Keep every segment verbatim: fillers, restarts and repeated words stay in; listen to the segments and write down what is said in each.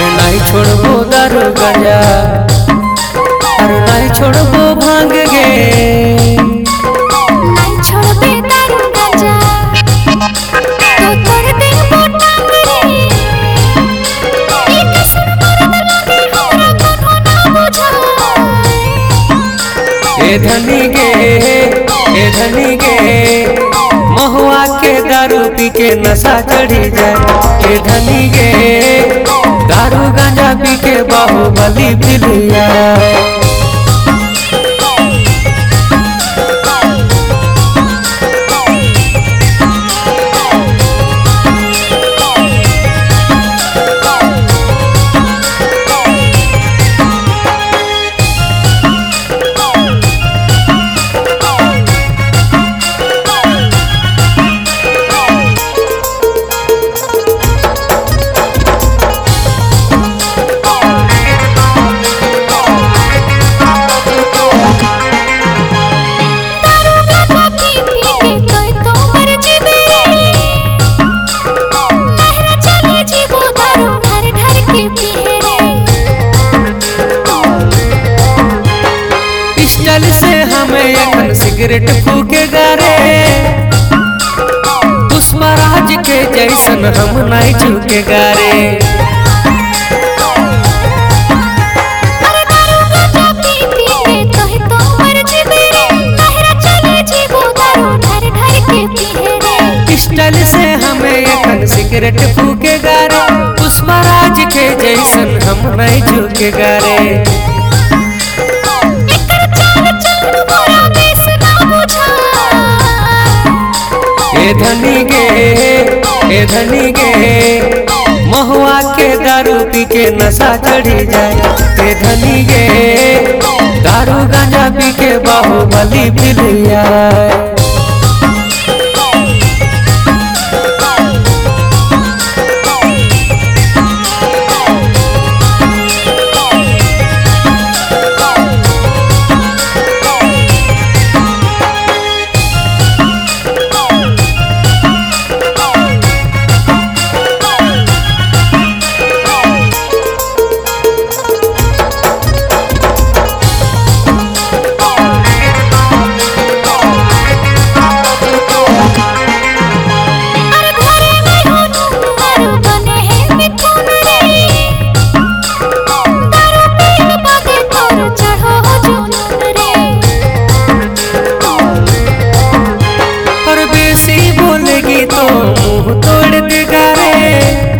अरे नहीं छोड़बो दारू गंजा, अरे नहीं छोड़बो भांग गे, नहीं छोड़बे दारू गंजा तो तोड़ देबो टांग रे। ई कसम मरद लागे हमरा कोनो ना बुझाए। ए धनी गे ए धनी गे महुआ के दारू पी के नशा चढ़ी जाए। ए धनी गे दारू गांजा पी के बाहुबली पिलिया। पिस्टल से हमें अखन सिगरेट फूके गारे, पुष्पराज के जैसन हम नहीं झुके गारे। पिस्टल से हमें अखन सिगरेट फूके गारे, पुष्पराज के जैसन हम नहीं झुके गारे। ए धनी गे ए धनी गे महुआ के दारू पी के नशा चढ़ी जाए। ए धनी गे दारू गांजा पी के बाहुबली पिलिया। बोलेगी तो मुंह तोड़ देगा रे,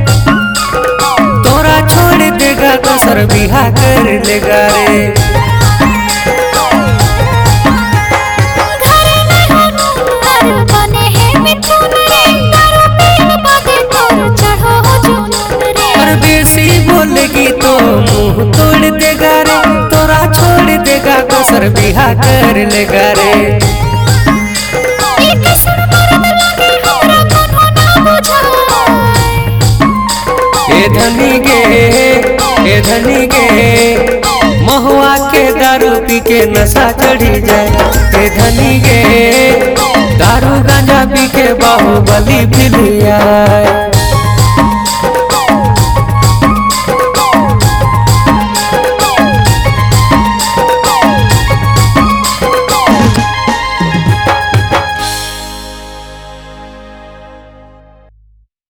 तोरा छोड़ देगा तो सर बिहा कर लेगा रे। और बेसी बोलेगी तो मुंह तोड़ देगा रे, तोरा छोड़ देगा तो सर बिहा कर लेगा रे। ए धनी गे ए धनी गे महुआ के दारू पी के नशा चढ़ी जाए। ए धनी गे दारू गांजा पी के बाहुबली पिलिया।